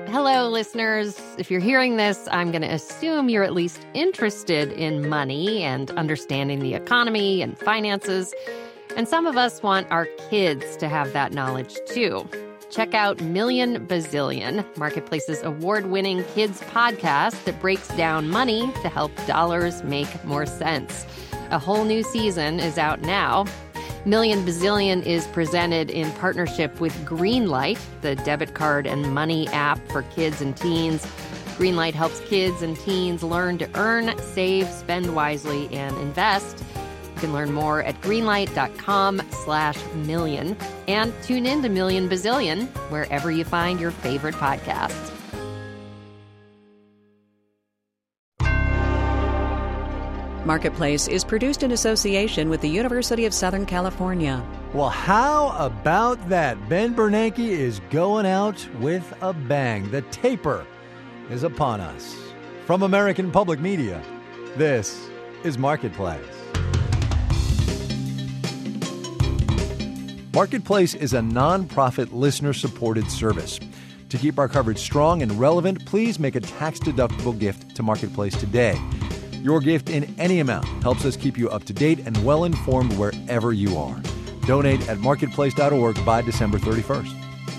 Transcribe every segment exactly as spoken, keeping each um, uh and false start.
Hello, listeners. If you're hearing this, I'm going to assume you're at least interested in money and understanding the economy and finances. And some of us want our kids to have that knowledge, too. Check out Million Bazillion, Marketplace's award-winning kids podcast that breaks down money to help dollars make more sense. A whole new season is out now. Million Bazillion is presented in partnership with Greenlight, the debit card and money app for kids and teens. Greenlight helps kids and teens learn to earn, save, spend wisely, and invest. You can learn more at greenlight.com slash million. And tune in to Million Bazillion wherever you find your favorite podcasts. Marketplace is produced in association with the University of Southern California. Well, how about that? Ben Bernanke is going out with a bang. The taper is upon us. From American Public Media, this is Marketplace. Marketplace is a nonprofit listener-supported service. To keep our coverage strong and relevant, please make a tax-deductible gift to Marketplace today. Your gift in any amount helps us keep you up to date and well-informed wherever you are. Donate at marketplace dot org by December thirty-first.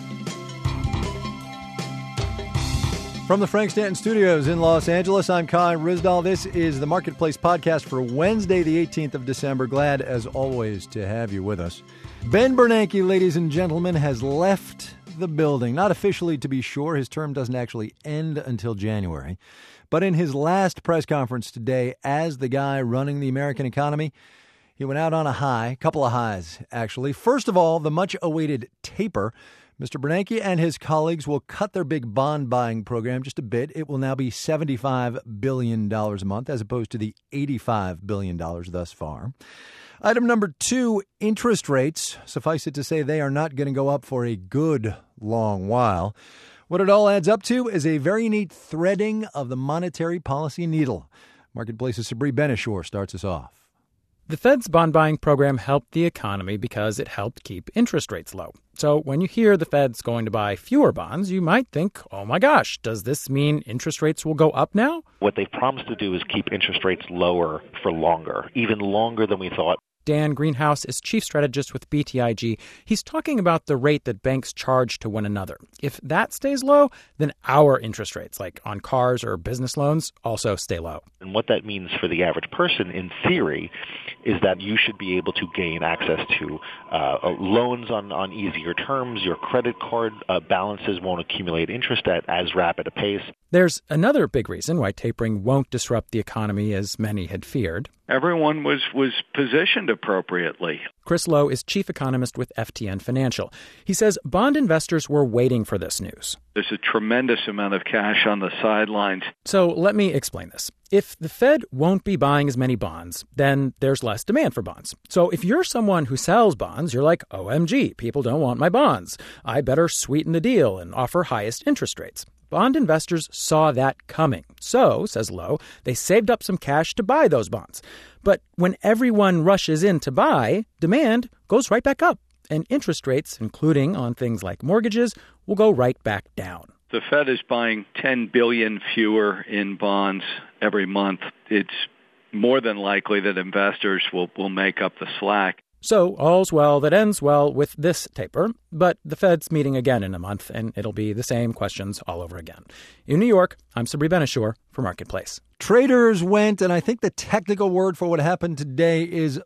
From the Frank Stanton Studios in Los Angeles, I'm Kai Ryssdal. This is the Marketplace podcast for Wednesday, the eighteenth of December. Glad, as always, to have you with us. Ben Bernanke, ladies and gentlemen, has left the building. Not officially, to be sure. His term doesn't actually end until January. But in his last press conference today, as the guy running the American economy, he went out on a high, a couple of highs, actually. First of all, the much-awaited taper. Mister Bernanke and his colleagues will cut their big bond buying program just a bit. It will now be seventy-five billion dollars a month as opposed to the eighty-five billion dollars thus far. Item number two, interest rates. Suffice it to say they are not going to go up for a good long while. What it all adds up to is a very neat threading of the monetary policy needle. Marketplace's Sabri Ben-Achour starts us off. The Fed's bond buying program helped the economy because it helped keep interest rates low. So when you hear the Fed's going to buy fewer bonds, you might think, oh my gosh, does this mean interest rates will go up now? What they've promised to do is keep interest rates lower for longer, even longer than we thought. Dan Greenhouse is chief strategist with B T I G. He's talking about the rate that banks charge to one another. If that stays low, then our interest rates, like on cars or business loans, also stay low. And what that means for the average person, in theory, is that you should be able to gain access to uh, loans on, on easier terms. Your credit card uh, balances won't accumulate interest at as rapid a pace. There's another big reason why tapering won't disrupt the economy as many had feared. Everyone was, was positioned appropriately. Chris Lowe is chief economist with F T N Financial. He says bond investors were waiting for this news. There's a tremendous amount of cash on the sidelines. So let me explain this. If the Fed won't be buying as many bonds, then there's less demand for bonds. So if you're someone who sells bonds, you're like, O M G, people don't want my bonds. I better sweeten the deal and offer highest interest rates. Bond investors saw that coming. So, says Lowe, they saved up some cash to buy those bonds. But when everyone rushes in to buy, demand goes right back up. And interest rates, including on things like mortgages, will go right back down. The Fed is buying ten billion dollars fewer in bonds every month. It's more than likely that investors will, will make up the slack. So all's well that ends well with this taper, but the Fed's meeting again in a month, and it'll be the same questions all over again. In New York, I'm Sabri Ben-Achour for Marketplace. Traders went, and I think the technical word for what happened today is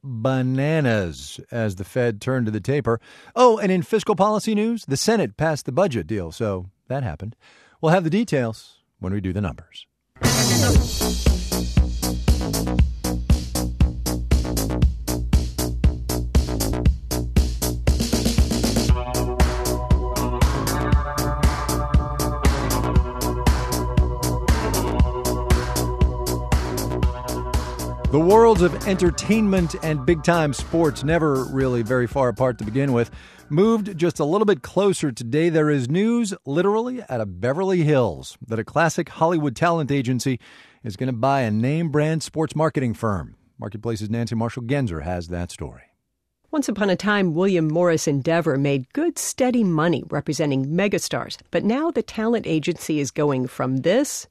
bananas as the Fed turned to the taper. Oh, and in fiscal policy news, the Senate passed the budget deal, so that happened. We'll have the details when we do the numbers. The worlds of entertainment and big-time sports, never really very far apart to begin with, moved just a little bit closer today. There is news, literally, out of Beverly Hills that a classic Hollywood talent agency is going to buy a name-brand sports marketing firm. Marketplace's Nancy Marshall-Genzer has that story. Once upon a time, William Morris Endeavor made good, steady money representing megastars. But now the talent agency is going from this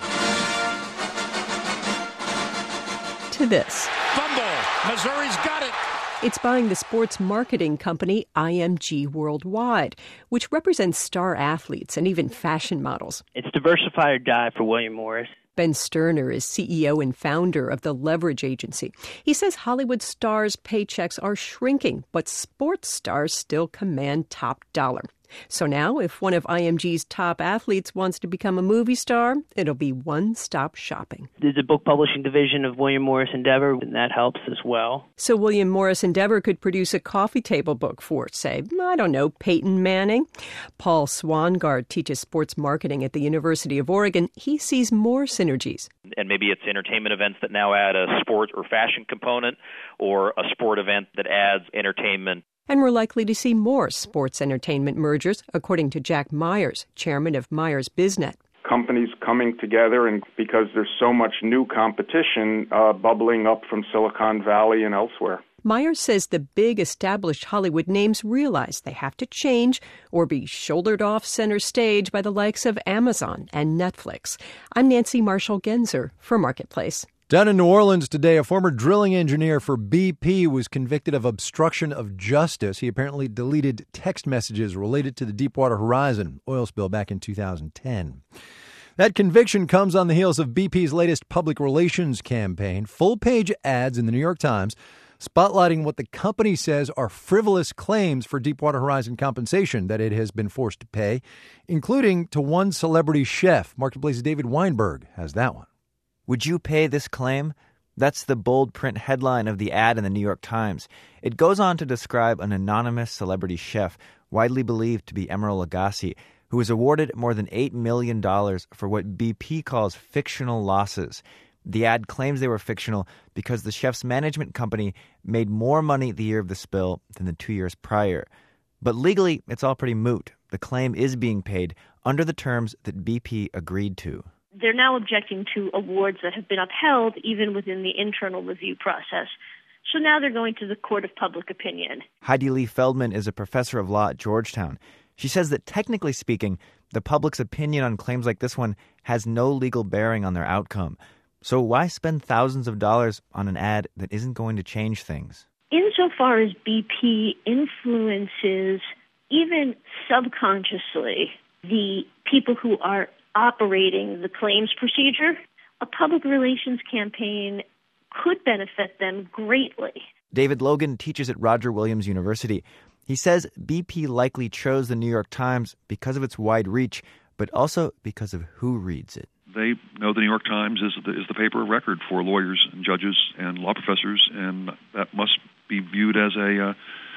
to this. Fumble. Missouri's got it. It's buying the sports marketing company I M G Worldwide, which represents star athletes and even fashion models. It's diversify or die for William Morris. Ben Sterner is C E O and founder of the Leverage Agency. He says Hollywood stars' paychecks are shrinking, but sports stars still command top dollar. So now, if one of I M G's top athletes wants to become a movie star, it'll be one-stop shopping. There's a book publishing division of William Morris Endeavor, and that helps as well. So William Morris Endeavor could produce a coffee table book for, say, I don't know, Peyton Manning. Paul Swangard teaches sports marketing at the University of Oregon. He sees more synergies. And maybe it's entertainment events that now add a sport or fashion component, or a sport event that adds entertainment. And we're likely to see more sports entertainment mergers, according to Jack Myers, chairman of Myers BizNet. Companies coming together, and because there's so much new competition uh, bubbling up from Silicon Valley and elsewhere. Myers says the big established Hollywood names realize they have to change or be shouldered off center stage by the likes of Amazon and Netflix. I'm Nancy Marshall-Genzer for Marketplace. Down in New Orleans today, a former drilling engineer for B P was convicted of obstruction of justice. He apparently deleted text messages related to the Deepwater Horizon oil spill back in two thousand ten. That conviction comes on the heels of B P's latest public relations campaign. Full-page ads in the New York Times spotlighting what the company says are frivolous claims for Deepwater Horizon compensation that it has been forced to pay, including to one celebrity chef. Marketplace's David Weinberg has that one. Would you pay this claim? That's the bold print headline of the ad in the New York Times. It goes on to describe an anonymous celebrity chef, widely believed to be Emeril Lagasse, who was awarded more than eight million dollars for what B P calls fictional losses. The ad claims they were fictional because the chef's management company made more money the year of the spill than the two years prior. But legally, it's all pretty moot. The claim is being paid under the terms that B P agreed to. They're now objecting to awards that have been upheld even within the internal review process. So now they're going to the court of public opinion. Heidi Lee Feldman is a professor of law at Georgetown. She says that technically speaking, the public's opinion on claims like this one has no legal bearing on their outcome. So why spend thousands of dollars on an ad that isn't going to change things? Insofar as B P influences, even subconsciously, the people who are operating the claims procedure, a public relations campaign could benefit them greatly. David Logan teaches at Roger Williams University. He says B P likely chose the New York Times because of its wide reach, but also because of who reads it. They know the New York Times is the, is the paper of record for lawyers and judges and law professors, and that must be viewed as a uh,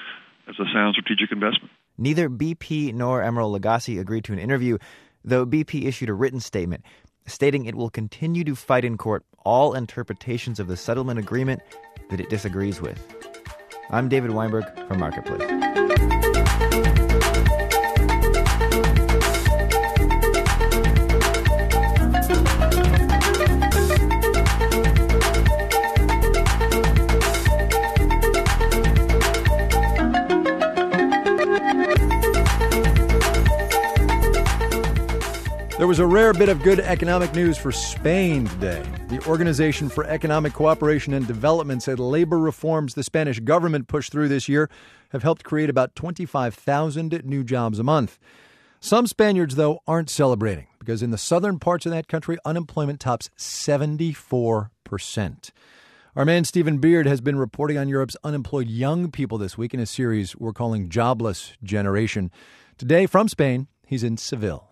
as a sound strategic investment. Neither B P nor Emeril Lagasse agreed to an interview, though B P issued a written statement stating it will continue to fight in court all interpretations of the settlement agreement that it disagrees with. I'm David Weinberg from Marketplace. There was a rare bit of good economic news for Spain today. The Organization for Economic Cooperation and Development said labor reforms the Spanish government pushed through this year have helped create about twenty-five thousand new jobs a month. Some Spaniards, though, aren't celebrating because in the southern parts of that country, unemployment tops seventy-four percent. Our man Stephen Beard has been reporting on Europe's unemployed young people this week in a series we're calling Jobless Generation. Today, from Spain, he's in Seville.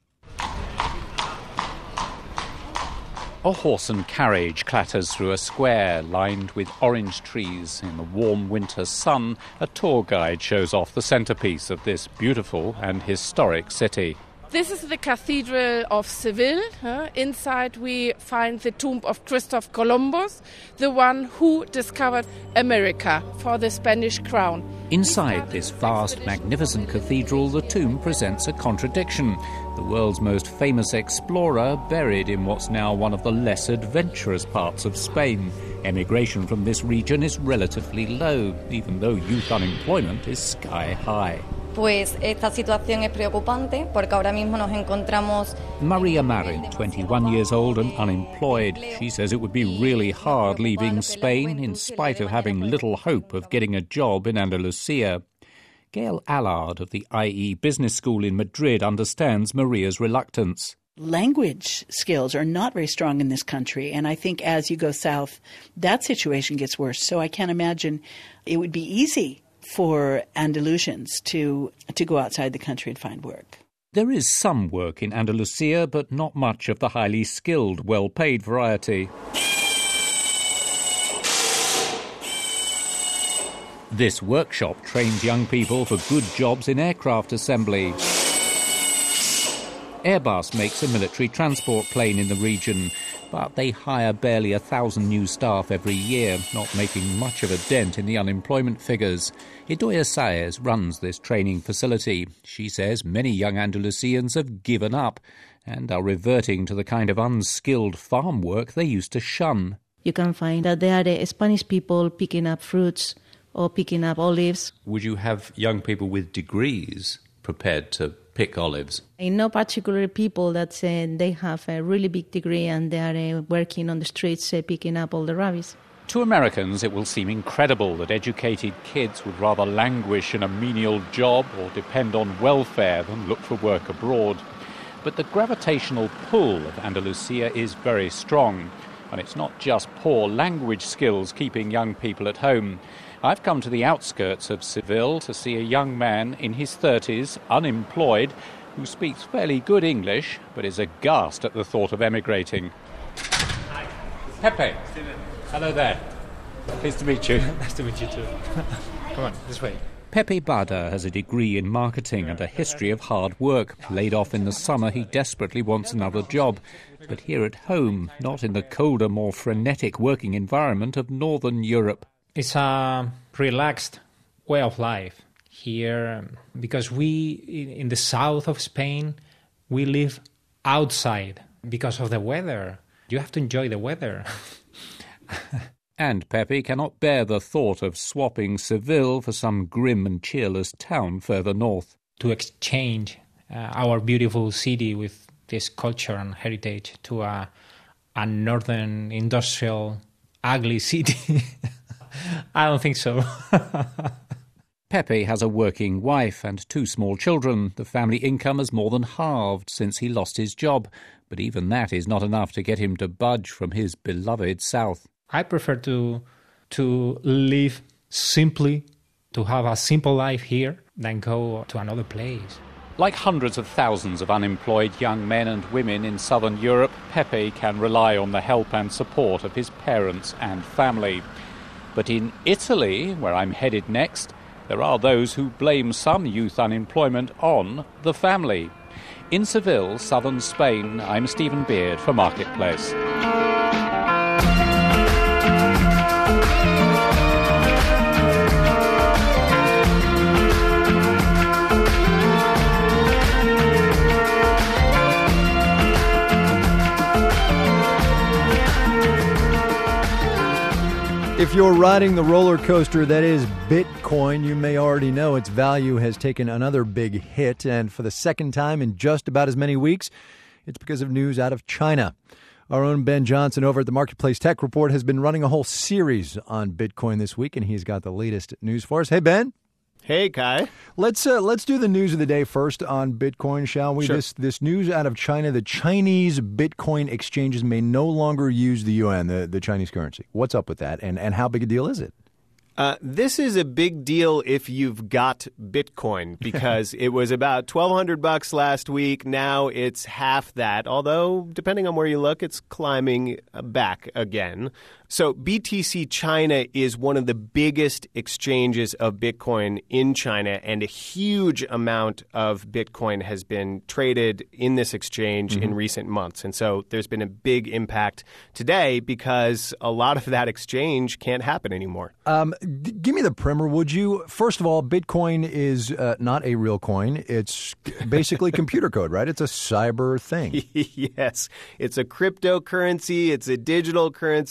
A horse and carriage clatters through a square lined with orange trees. In the warm winter sun, a tour guide shows off the centrepiece of this beautiful and historic city. This is the Cathedral of Seville. Uh, inside we find the tomb of Christopher Columbus, the one who discovered America for the Spanish crown. Inside this vast, magnificent cathedral, the tomb presents a contradiction. The world's most famous explorer buried in what's now one of the less adventurous parts of Spain. Emigration from this region is relatively low, even though youth unemployment is sky high. Pues esta situación es preocupante porque ahora mismo nos encontramos... Maria Marin, twenty-one years old and unemployed. She says it would be really hard leaving Spain in spite of having little hope of getting a job in Andalusia. Gail Allard of the I E Business School in Madrid understands Maria's reluctance. Language skills are not very strong in this country, and I think as you go south, that situation gets worse. So I can't imagine it would be easy for Andalusians to to go outside the country and find work. There is some work in Andalusia, but not much of the highly skilled, well-paid variety. This workshop trains young people for good jobs in aircraft assembly. Airbus makes a military transport plane in the region, but they hire barely a thousand new staff every year, not making much of a dent in the unemployment figures. Idoia Saez runs this training facility. She says many young Andalusians have given up and are reverting to the kind of unskilled farm work they used to shun. You can find that there are Spanish people picking up fruits or picking up olives. Would you have young people with degrees prepared to pick olives? I know particular people that say they have a really big degree and they are uh, working on the streets uh, picking up all the rubbish. To Americans, it will seem incredible that educated kids would rather languish in a menial job or depend on welfare than look for work abroad. But the gravitational pull of Andalusia is very strong, and it's not just poor language skills keeping young people at home. I've come to the outskirts of Seville to see a young man in his thirties, unemployed, who speaks fairly good English, but is aghast at the thought of emigrating. Hi. Pepe. Hello there. Pleased to meet you. Nice to meet you too. Come on, this way. Pepe Bada has a degree in marketing and a history of hard work. Laid off in the summer, he desperately wants another job. But here at home, not in the colder, more frenetic working environment of Northern Europe. It's a relaxed way of life here because we, in the south of Spain, we live outside because of the weather. You have to enjoy the weather. And Pepe cannot bear the thought of swapping Seville for some grim and cheerless town further north. To exchange uh, our beautiful city with this culture and heritage to a, a northern industrial ugly city. I don't think so. Pepe has a working wife and two small children. The family income has more than halved since he lost his job, but even that is not enough to get him to budge from his beloved south. I prefer to to live simply, to have a simple life here, than go to another place. Like hundreds of thousands of unemployed young men and women in southern Europe, Pepe can rely on the help and support of his parents and family. But in Italy, where I'm headed next, there are those who blame some youth unemployment on the family. In Seville, southern Spain, I'm Stephen Beard for Marketplace. If you're riding the roller coaster that is Bitcoin, you may already know its value has taken another big hit, and for the second time in just about as many weeks, it's because of news out of China. Our own Ben Johnson over at the Marketplace Tech Report has been running a whole series on Bitcoin this week, and he's got the latest news for us. Hey, Ben. Hey, Kai. Let's uh, let's do the news of the day first on Bitcoin, shall we? Sure. This this news out of China: the Chinese Bitcoin exchanges may no longer use the yuan, the, the Chinese currency. What's up with that, and and how big a deal is it? Uh, this is a big deal if you've got Bitcoin, because it was about twelve hundred bucks last week. Now it's half that, although depending on where you look, it's climbing back again. So B T C China is one of the biggest exchanges of Bitcoin in China, and a huge amount of Bitcoin has been traded in this exchange mm-hmm. in recent months. And so there's been a big impact today because a lot of that exchange can't happen anymore. Um, d- give me the primer, would you? First of all, Bitcoin is uh, not a real coin. It's basically computer code, right? It's a cyber thing. Yes. It's a cryptocurrency. It's a digital currency. People call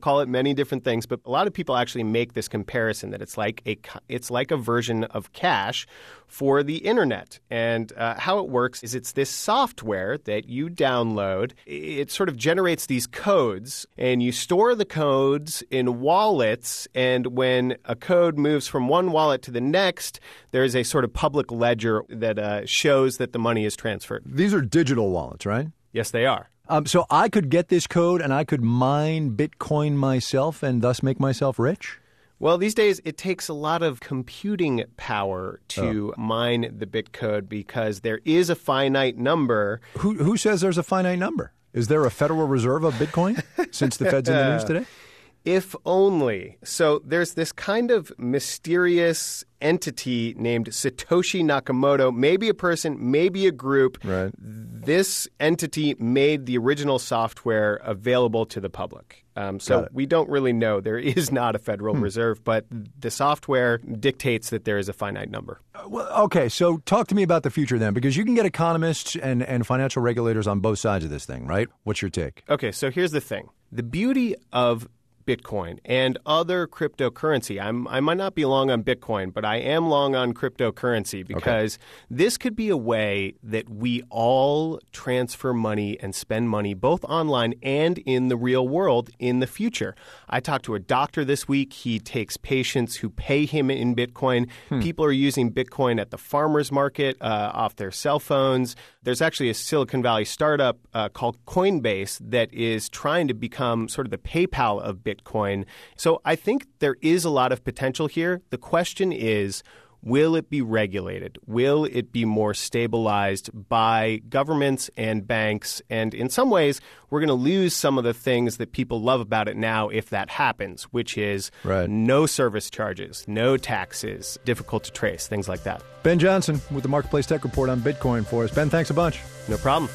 call it many different things, but a lot of people actually make this comparison that it's like a it's like a version of cash for the internet. And uh, how it works is it's this software that you download. It sort of generates these codes, and you store the codes in wallets. And when a code moves from one wallet to the next, there's a sort of public ledger that uh, shows that the money is transferred. These are digital wallets, right? Yes, they are. Um, so I could get this code and I could mine Bitcoin myself and thus make myself rich? Well, these days it takes a lot of computing power to oh. mine the Bitcode because there is a finite number. Who, who says there's a finite number? Is there a Federal Reserve of Bitcoin since the Fed's in the news today? If only. So there's this kind of mysterious entity named Satoshi Nakamoto, maybe a person, maybe a group. Right. This entity made the original software available to the public. Um, so we don't really know. There is not a Federal hmm. Reserve, but the software dictates that there is a finite number. Uh, well, okay, so talk to me about the future then, because you can get economists and, and financial regulators on both sides of this thing, right? What's your take? Okay, so here's the thing. The beauty of Bitcoin and other cryptocurrency. I'm, I might not be long on Bitcoin, but I am long on cryptocurrency because okay. this could be a way that we all transfer money and spend money both online and in the real world in the future. I talked to a doctor this week. He takes patients who pay him in Bitcoin. Hmm. People are using Bitcoin at the farmers market uh, off their cell phones. There's actually a Silicon Valley startup uh, called Coinbase that is trying to become sort of the PayPal of Bitcoin. Bitcoin. So I think there is a lot of potential here. The question is, will it be regulated? Will it be more stabilized by governments and banks? And in some ways, we're going to lose some of the things that people love about it now if that happens, which is right. no service charges, no taxes, difficult to trace, things like that. Ben Johnson with the Marketplace Tech Report on Bitcoin for us. Ben, thanks a bunch. No problem.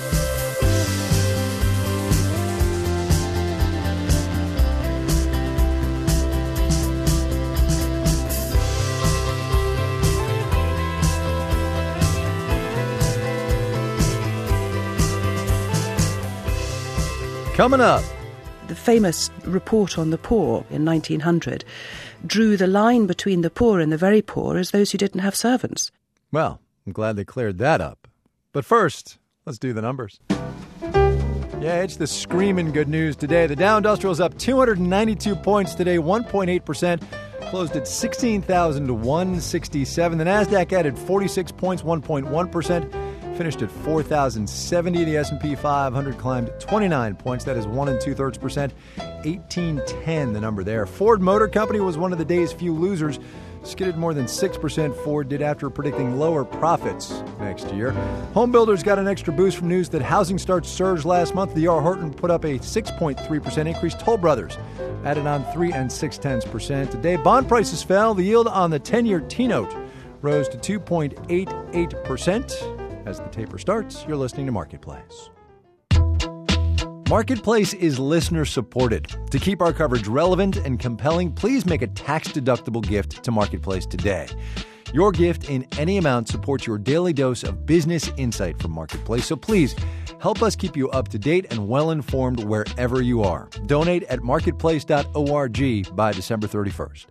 Coming up. The famous report on the poor in nineteen hundred drew the line between the poor and the very poor as those who didn't have servants. Well, I'm glad they cleared that up. But first, let's do the numbers. Yeah, it's the screaming good news today. The Dow Industrial is up two hundred ninety-two points today, one point eight percent. Closed at sixteen thousand one hundred sixty-seven. The NASDAQ added forty-six points, one point one percent. Finished at four thousand seventy. The S and P five hundred climbed twenty-nine points. That is one and two-thirds percent. eighteen ten, the number there. Ford Motor Company was one of the day's few losers. Skidded more than six percent. Ford did after predicting lower profits next year. Home builders got an extra boost from news that housing starts surged last month. D R Horton put up a six point three percent increase. Toll Brothers added on three and six-tenths percent. Today, bond prices fell. The yield on the ten-year T-note rose to two point eight eight percent. As the taper starts, you're listening to Marketplace. Marketplace is listener supported. To keep our coverage relevant and compelling, please make a tax-deductible gift to Marketplace today. Your gift in any amount supports your daily dose of business insight from Marketplace. So please help us keep you up to date and well-informed wherever you are. Donate at marketplace dot org by December thirty-first.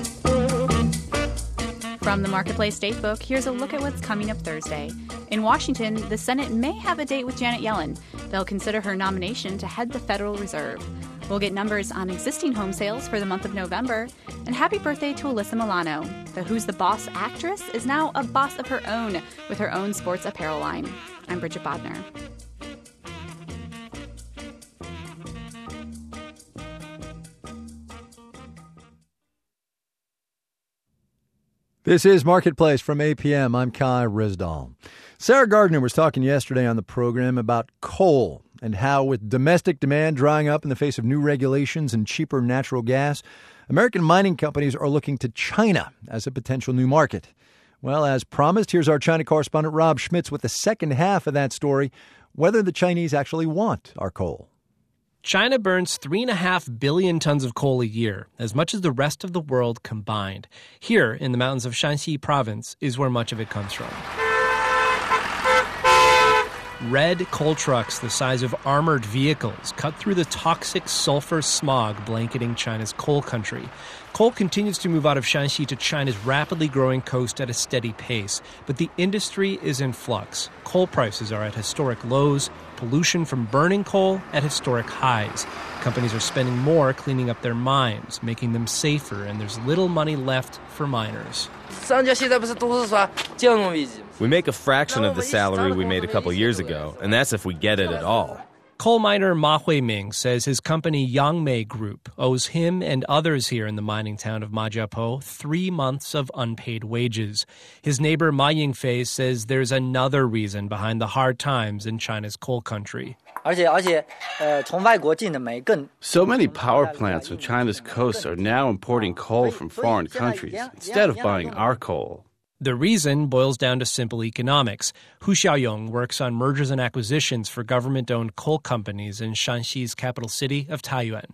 From the Marketplace Datebook, here's a look at what's coming up Thursday. In Washington, the Senate may have a date with Janet Yellen. They'll consider her nomination to head the Federal Reserve. We'll get numbers on existing home sales for the month of November. And happy birthday to Alyssa Milano. The Who's the Boss actress is now a boss of her own with her own sports apparel line. I'm Bridget Bodner. This is Marketplace from A P M. I'm Kai Risdall. Sarah Gardner was talking yesterday on the program about coal and how with domestic demand drying up in the face of new regulations and cheaper natural gas, American mining companies are looking to China as a potential new market. Well, as promised, here's our China correspondent Rob Schmitz with the second half of that story, whether the Chinese actually want our coal. China burns three point five billion tons of coal a year, as much as the rest of the world combined. Here, in the mountains of Shanxi province, is where much of it comes from. Red coal trucks the size of armored vehicles cut through the toxic sulfur smog blanketing China's coal country. Coal continues to move out of Shanxi to China's rapidly growing coast at a steady pace, but the industry is in flux. Coal prices are at historic lows, pollution from burning coal at historic highs. Companies are spending more cleaning up their mines, making them safer, and there's little money left for miners. We make a fraction of the salary we made a couple years ago, and that's if we get it at all. Coal miner Ma Huiming says his company Yangmei Group owes him and others here in the mining town of Majiapo three months of unpaid wages. His neighbor Ma Yingfei says there's another reason behind the hard times in China's coal country. So many power plants on China's coast are now importing coal from foreign countries instead of buying our coal. The reason boils down to simple economics. Hu Xiaoyong works on mergers and acquisitions for government-owned coal companies in Shanxi's capital city of Taiyuan.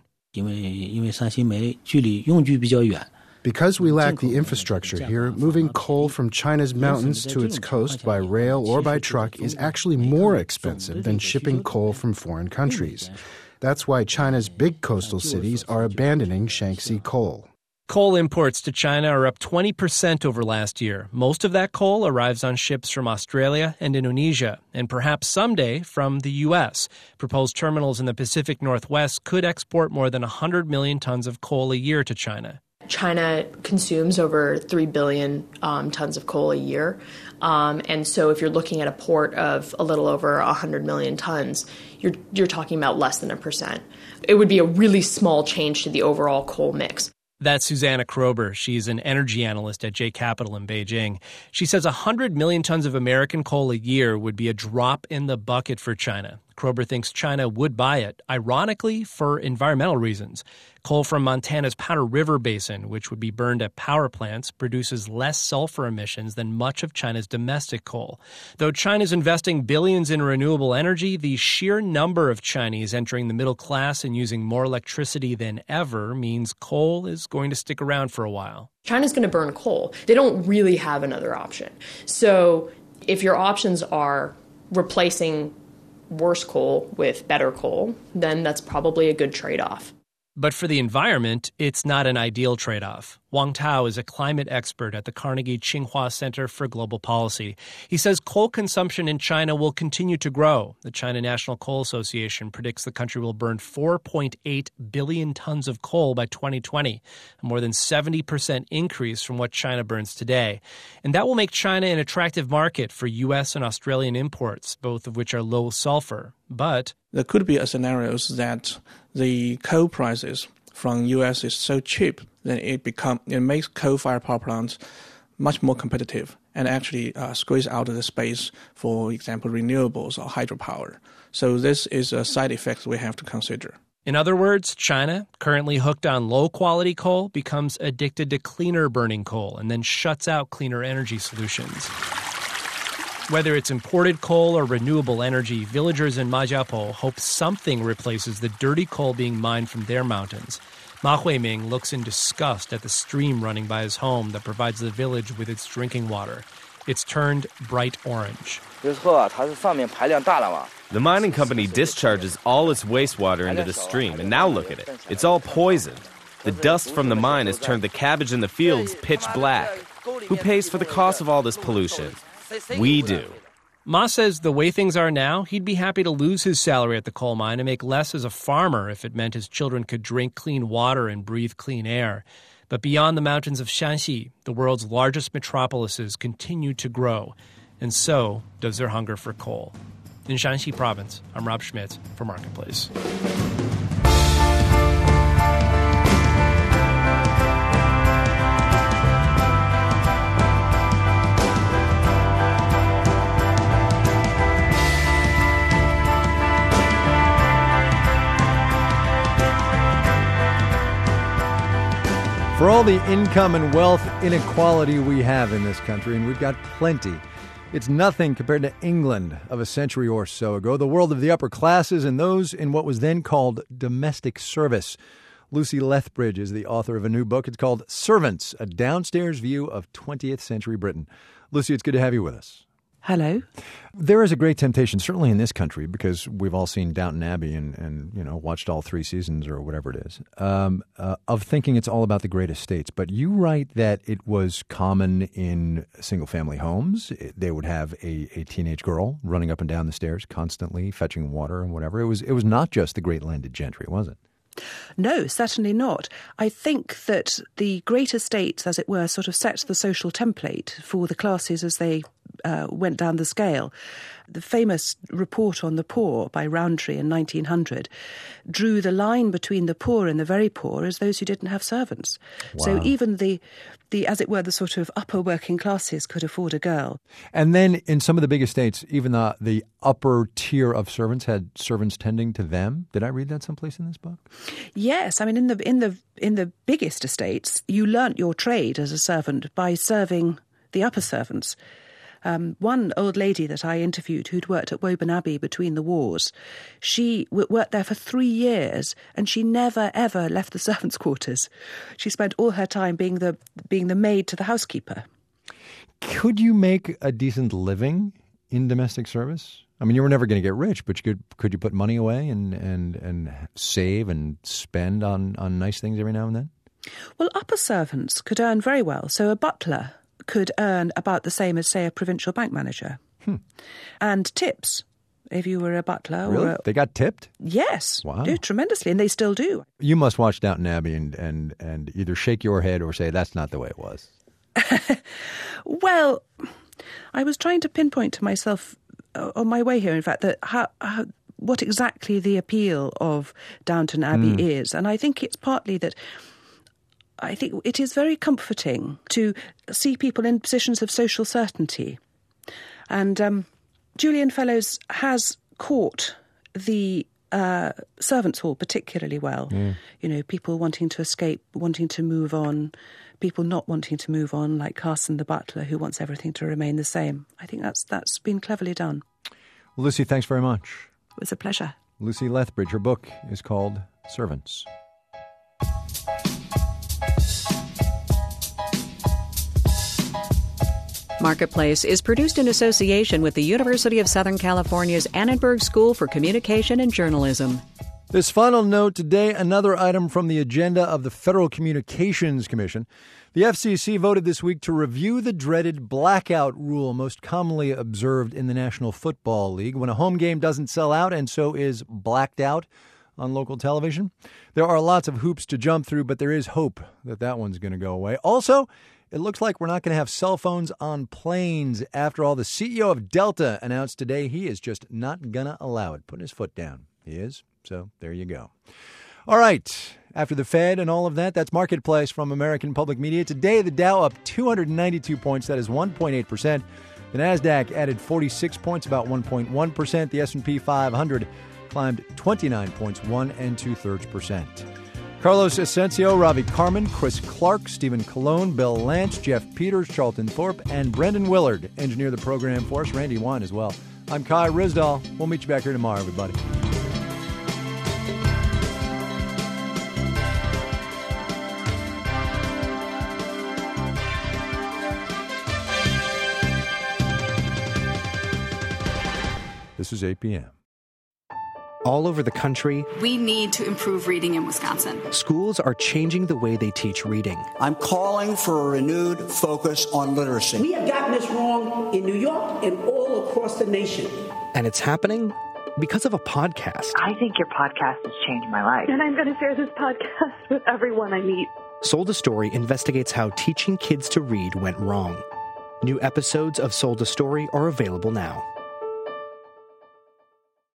Because we lack the infrastructure here, moving coal from China's mountains to its coast by rail or by truck is actually more expensive than shipping coal from foreign countries. That's why China's big coastal cities are abandoning Shaanxi coal. Coal imports to China are up twenty percent over last year. Most of that coal arrives on ships from Australia and Indonesia, and perhaps someday from the U S. Proposed terminals in the Pacific Northwest could export more than one hundred million tons of coal a year to China. China consumes over three billion um, tons of coal a year. Um, and so if you're looking at a port of a little over one hundred million tons, you're, you're talking about less than a percent. It would be a really small change to the overall coal mix. That's Susanna Krober. She's an energy analyst at J Capital in Beijing. She says one hundred million tons of American coal a year would be a drop in the bucket for China. Krober thinks China would buy it, ironically, for environmental reasons. Coal from Montana's Powder River Basin, which would be burned at power plants, produces less sulfur emissions than much of China's domestic coal. Though China's investing billions in renewable energy, the sheer number of Chinese entering the middle class and using more electricity than ever means coal is going to stick around for a while. China's going to burn coal. They don't really have another option. So if your options are replacing worse coal with better coal, then that's probably a good trade-off. But for the environment, it's not an ideal trade-off. Wang Tao is a climate expert at the Carnegie Tsinghua Center for Global Policy. He says coal consumption in China will continue to grow. The China National Coal Association predicts the country will burn four point eight billion tons of coal by twenty twenty, a more than seventy percent increase from what China burns today. And that will make China an attractive market for U S and Australian imports, both of which are low sulfur. But there could be a scenarios that the coal prices from U S is so cheap that it become it makes coal-fired power plants much more competitive and actually uh, squeeze out of the space, for example, renewables or hydropower. So this is a side effect we have to consider. In other words, China, currently hooked on low-quality coal, becomes addicted to cleaner-burning coal and then shuts out cleaner energy solutions. Whether it's imported coal or renewable energy, villagers in Majiapo hope something replaces the dirty coal being mined from their mountains. Ma Huiming looks in disgust at the stream running by his home that provides the village with its drinking water. It's turned bright orange. The mining company discharges all its wastewater into the stream, and now look at it. It's all poisoned. The dust from the mine has turned the cabbage in the fields pitch black. Who pays for the cost of all this pollution? We do. Ma says the way things are now, he'd be happy to lose his salary at the coal mine and make less as a farmer if it meant his children could drink clean water and breathe clean air. But beyond the mountains of Shanxi, the world's largest metropolises continue to grow, and so does their hunger for coal. In Shanxi province, I'm Rob Schmitz for Marketplace. For all the income and wealth inequality we have in this country, and we've got plenty, it's nothing compared to England of a century or so ago, the world of the upper classes and those in what was then called domestic service. Lucy Lethbridge is the author of a new book. It's called Servants, A Downstairs View of twentieth Century Britain. Lucy, it's good to have you with us. Hello. There is a great temptation, certainly in this country, because we've all seen Downton Abbey and, and you know, watched all three seasons or whatever it is, um, uh, of thinking it's all about the great estates. But you write that it was common in single-family homes. They would have a, a teenage girl running up and down the stairs constantly, fetching water and whatever. It was, it was not just the great landed gentry, was it? No, certainly not. I think that the great estates, as it were, sort of set the social template for the classes as they uh, went down the scale. The famous report on the poor by Rowntree in nineteen hundred drew the line between the poor and the very poor as those who didn't have servants. Wow. So even the, the, as it were, the sort of upper working classes could afford a girl. And then in some of the big estates, even the, the upper tier of servants had servants tending to them. Did I read that someplace in this book? Yes, I mean in the in the in the biggest estates, you learnt your trade as a servant by serving the upper servants. Um, one old lady that I interviewed who'd worked at Woburn Abbey between the wars, she w- worked there for three years and she never, ever left the servants' quarters. She spent all her time being the being the maid to the housekeeper. Could you make a decent living in domestic service? I mean, you were never going to get rich, but you could could you put money away and, and, and save and spend on, on nice things every now and then? Well, upper servants could earn very well. So a butler could earn about the same as, say, a provincial bank manager. Hmm. And tips, if you were a butler. Really? Or a, they got tipped? Yes. Wow. Do tremendously, and they still do. You must watch Downton Abbey and, and, and either shake your head or say, that's not the way it was. Well, I was trying to pinpoint to myself uh, on my way here, in fact, that how, how, what exactly the appeal of Downton Abbey mm. is. And I think it's partly that I think it is very comforting to see people in positions of social certainty. And um, Julian Fellowes has caught the uh, servants' hall particularly well. Mm. You know, people wanting to escape, wanting to move on, people not wanting to move on, like Carson the butler, who wants everything to remain the same. I think that's that's been cleverly done. Well, Lucy, thanks very much. It was a pleasure. Lucy Lethbridge, her book is called Servants. Marketplace is produced in association with the University of Southern California's Annenberg School for Communication and Journalism. This final note today, another item from the agenda of the Federal Communications Commission. The F C C voted this week to review the dreaded blackout rule most commonly observed in the National Football League when a home game doesn't sell out and so is blacked out on local television. There are lots of hoops to jump through, but there is hope that that one's going to go away. Also, it looks like we're not going to have cell phones on planes. After all, the C E O of Delta announced today he is just not going to allow it, putting his foot down. He is. So there you go. All right. After the Fed and all of that, that's Marketplace from American Public Media. Today, the Dow up two hundred ninety-two points. That is one point eight percent. The NASDAQ added forty-six points, about one point one percent. The S and P five hundred climbed twenty-nine points, one and two-thirds percent. Carlos Asensio, Ravi Carmen, Chris Clark, Stephen Colon, Bill Lance, Jeff Peters, Charlton Thorpe, and Brendan Willard engineer the program for us. Randy Wine as well. I'm Kai Risdall. We'll meet you back here tomorrow, everybody. This is eight p.m. All over the country, we need to improve reading in Wisconsin. Schools are changing the way they teach reading. I'm calling for a renewed focus on literacy. We have gotten this wrong in New York and all across the nation. And it's happening because of a podcast. I think your podcast has changed my life. And I'm going to share this podcast with everyone I meet. Sold a Story investigates how teaching kids to read went wrong. New episodes of Sold a Story are available now.